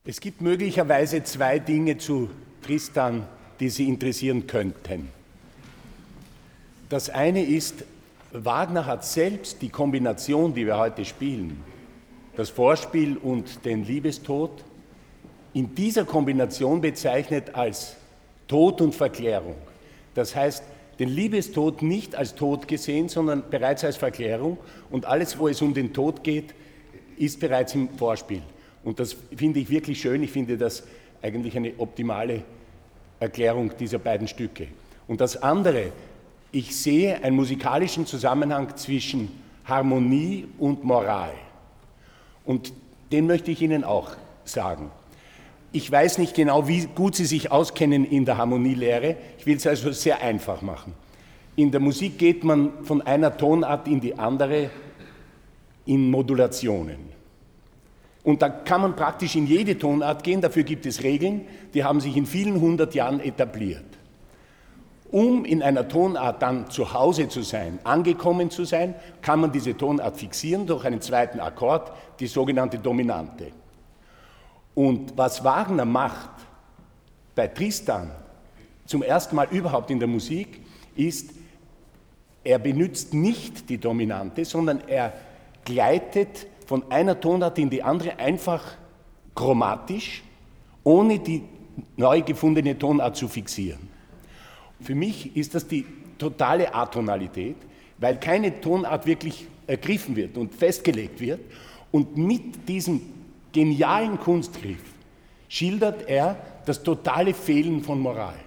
Es gibt möglicherweise zwei Dinge zu Tristan, die Sie interessieren könnten. Das eine ist, Wagner hat selbst die Kombination, die wir heute spielen, das Vorspiel und den Liebestod, in dieser Kombination bezeichnet als Tod und Verklärung. Das heißt, den Liebestod nicht als Tod gesehen, sondern bereits als Verklärung, und alles, wo es um den Tod geht, ist bereits im Vorspiel. Und das finde ich wirklich schön. Ich finde das eigentlich eine optimale Erklärung dieser beiden Stücke. Und das andere, ich sehe einen musikalischen Zusammenhang zwischen Harmonie und Moral. Und den möchte ich Ihnen auch sagen. Ich weiß nicht genau, wie gut Sie sich auskennen in der Harmonielehre. Ich will es also sehr einfach machen. In der Musik geht man von einer Tonart in die andere in Modulationen. Und da kann man praktisch in jede Tonart gehen, dafür gibt es Regeln, die haben sich in vielen 100 Jahren etabliert. Um in einer Tonart dann zu Hause zu sein, angekommen zu sein, kann man diese Tonart fixieren durch einen zweiten Akkord, die sogenannte Dominante. Und was Wagner macht bei Tristan zum ersten Mal überhaupt in der Musik, ist, er benutzt nicht die Dominante, sondern er gleitet von einer Tonart in die andere einfach chromatisch, ohne die neu gefundene Tonart zu fixieren. Für mich ist das die totale Atonalität, weil keine Tonart wirklich ergriffen wird und festgelegt wird. Und mit diesem genialen Kunstgriff schildert er das totale Fehlen von Moral.